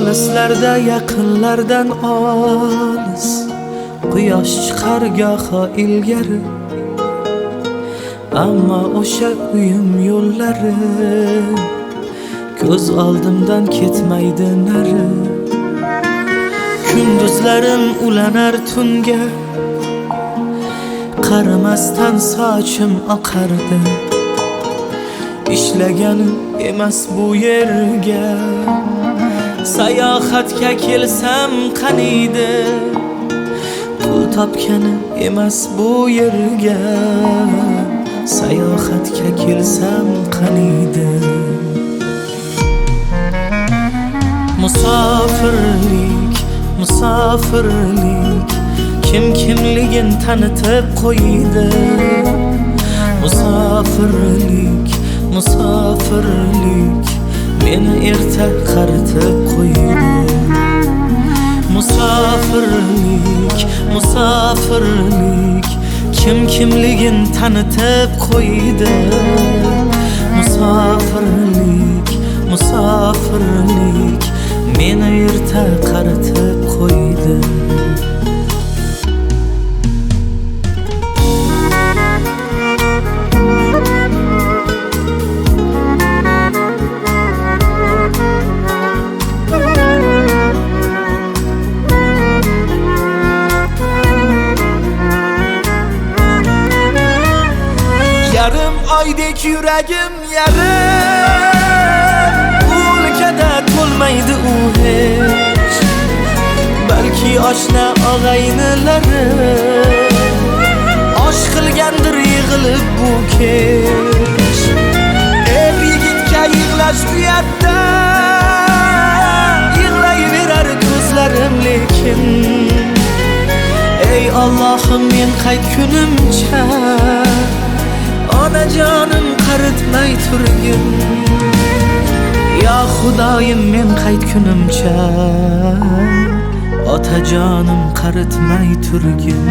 Olislarda yaqinlardan olis, quyosh chiqar goho ilgari, ammo o'sha uyim yo'llari ko'z oldimdan ketmaydi nari. Kunduzlarim ulanar tunga, qaramasdan sochim oqardi. Ishlaganim emas bu yerga, sayohatga kelsam qaniydi. Pul topganim emas bu yerga, sayohatga kelsam qaniydi. Musofirlik, musofirlik, kim kimligin tanitib qo'ydi. Musofirlik, musofirlik, meni erta qaritib qo'ydi. Musofirlik, musofirlik, kim kimligin tanitib qo'ydi. Musofirlik, musofirlik, meni erta qaritib qo'ydi. Yarım oydek yuragim yarim, bu o'lkada to'lmaydi u hech. Balki oshna og'aynilari osh qilgandir yig'ilib bu kech. Er yigitga yig'lash uyatda, yig'layverar ko'zlarim lekin. Ey Allohim, men qaytgunimcha onajonim qaritmay turgin. Ya Xudoyim, men qaytgunimcha otajonim qaritmay turgin.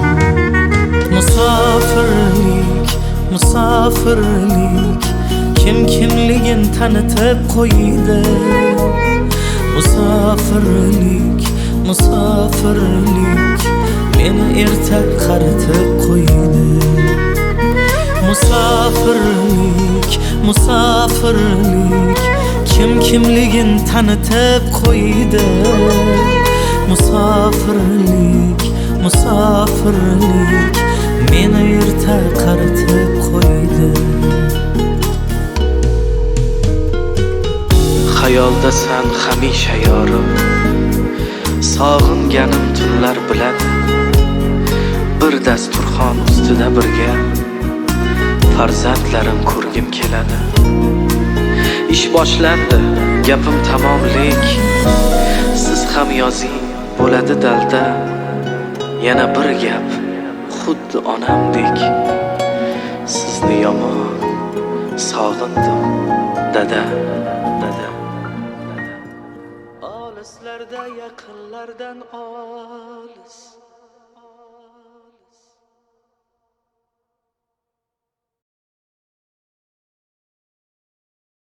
Musofirlik, musofirlik, kim kimligin tanitib qo'ydi. Musofirlik, musofirlik, meni erta qaritib qo'ydi. Musofirlik, musofirlik, kim kimligin tanitib qo'ydi. Musofirlik, musofirlik, meni erta qaritib qo'ydi. Xayoldasan hamisha yorim, sog'inganim tunlar biladi. Bir dasturxon ustida birga farzandlarim ko'rgim keladi. Ish boshlandi, gapim tamomlik, siz ham yozing, bo'ladi dalda. Yana bir gap, xuddi onamdek, sizni yomon sog'indim, dada, dada. Olislarda yaqinlardan olis,